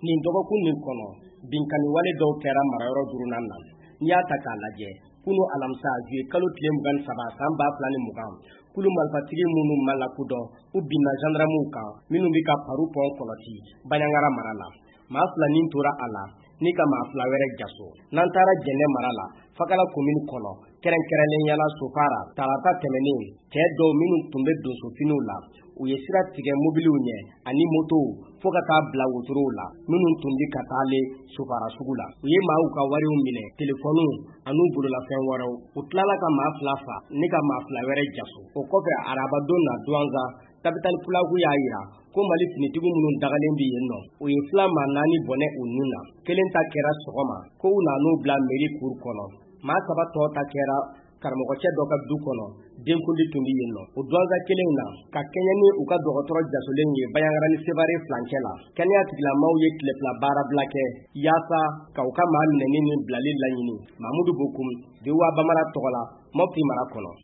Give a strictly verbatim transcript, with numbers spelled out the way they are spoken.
nin dɔgɔkun nin kɔnɔ binkaniwale dɔw kɛra marayɔrɔ duurunan na n'i y'a ta k'a lajɛ kunu alamisa juye kalo tile mugan ni saba san ba fila ni mugan kulu marifatigi minnu ma lakodɔn u binna gendarmew kan minnu bɛ ka paru pɔn kɔlɔsi Baɲangara mara la maa fila nin tora a la ni ka maa fila wɛrɛ jaso n'an taara Jɛnɛ mara la Fakala commune kɔnɔ kɛrɛnkɛrɛnnenya la Sofara tarata tɛmɛnen cɛ dɔw minnu tun bɛ donsofiniw la u ye sira tigɛ mobiliw ɲɛ ani motow fo ka taa bila wotorow la minnu tun bɛ ka taale Sofara sugu la u ye maaw ka wariw minɛ telefoniw an'u bololafɛn wɛrɛw u tilala ka maa fila fa ni ka maa fila wɛrɛ jaso o kɔfɛ arabadon na Douanza capital Fulaku y'a yira ko Mali finitigiw minnu dagalen bɛ yen nɔ u ye fila maa naani bɔnɛ u nun na kelen ta kɛra sɔgɔma ko u nan'u bila mairie cour kɔnɔ maa saba tɔ ta kɛra karamɔgɔcɛ dɔ ka du kɔnɔ denkundi tun bɛ yen nɔ o Douanza kelen na ka kɛɲɛ ni u ka dɔgɔtɔrɔ jasolen ye Baɲangara ni Sevare filancɛ la kɛnɛya tigilamaaw ye tile fila baara bila kɛ yaasa ka u ka maa minɛni ni bilali laɲini Mamudu Bokum V O A Bamara tɔgɔ la Mopti mara kɔnɔ.